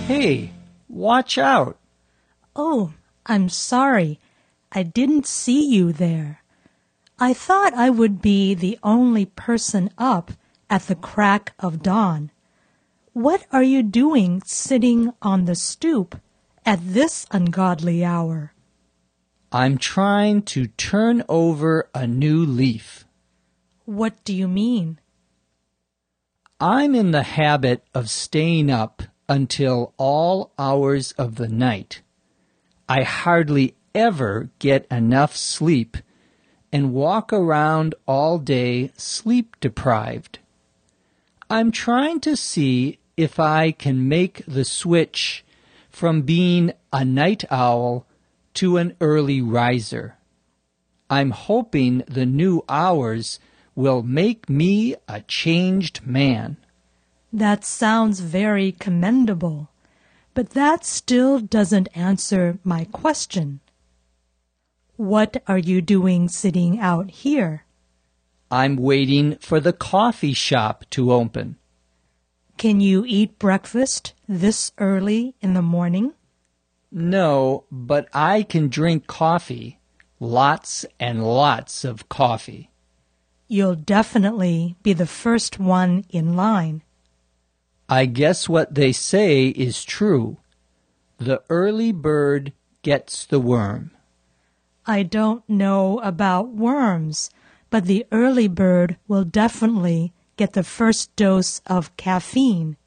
Hey, watch out! Oh, I'm sorry. I didn't see you there. I thought I would be the only person up at the crack of dawn. What are you doing sitting on the stoop at this ungodly hour? I'm trying to turn over a new leaf. What do you mean? I'm in the habit of staying up until all hours of the night. I hardly ever get enough sleep and walk around all day sleep deprived. I'm trying to see if I can make the switch from being a night owl to an early riser. I'm hoping the new hours will make me a changed man. That sounds very commendable, but that still doesn't answer my question. What are you doing sitting out here? I'm waiting for the coffee shop to open. Can you eat breakfast this early in the morning? No, but I can drink coffee. Lots and lots of coffee. You'll definitely be the first one in line. I guess what they say is true. The early bird gets the worm. I don't know about worms, but the early bird will definitely get the first dose of caffeine.